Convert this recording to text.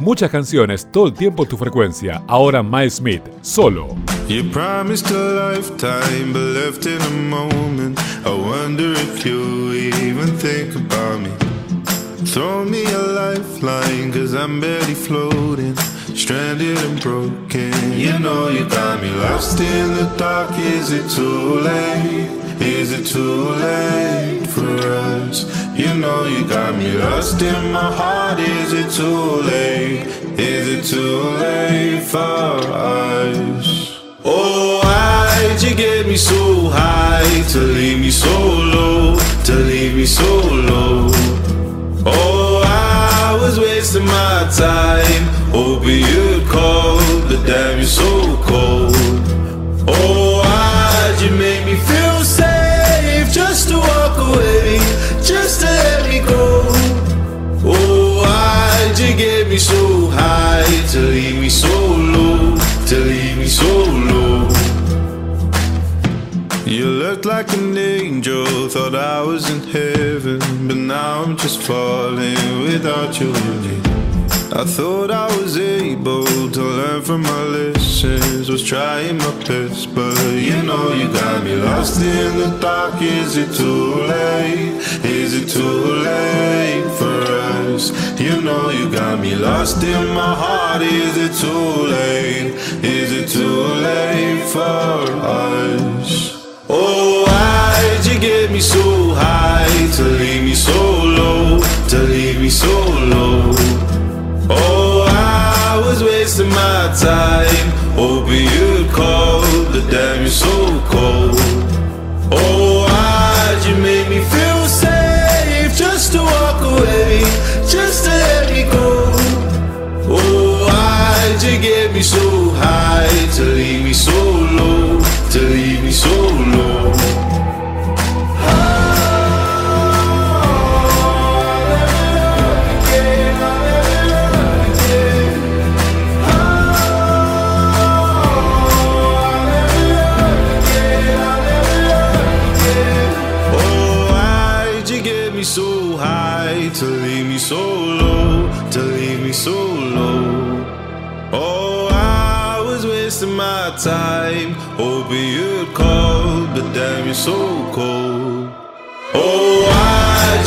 muchas canciones todo el tiempo en tu frecuencia. Ahora Miles Smith, solo. You promised a lifetime, but left in a moment. I wonder if you even think about me. Throw me a lifeline, cause I'm barely floating, stranded and broken. You know you got me lost in the dark. Is it too late? Is it too late for us? You know you got me lost in my heart. Is it too late? Is it too late for us? Oh, why'd you get me so high to leave me so low, to leave me so low? Oh, I was wasting my time, hoping you'd call, but damn, you're so cold. Oh, why'd you make me feel safe, just to walk away, just to let me go? Oh, why'd you get me so high, to leave me so low, to leave me so low? You looked like an angel, thought I was in heaven, but now I'm just falling without you. I thought I was able to learn from my lessons, was trying my best, but you know you got me lost in the dark. Is it too late? Is it too late for us? You know you got me lost in my heart. Is it too late? Is it too late for us? Oh, why'd you get me so high, to leave me so low, to leave me so low? Oh, I was wasting my time, hoping you'd call, but damn, you're so cold. Oh, why'd you make me feel safe, just to walk away, just to let me go? Oh, why'd you get me so high, to leave me so low, to leave me so low? So high to leave me so low, to leave me so low. Oh, I was wasting my time, hoping you'd call, but damn, you're so cold. Oh, why'd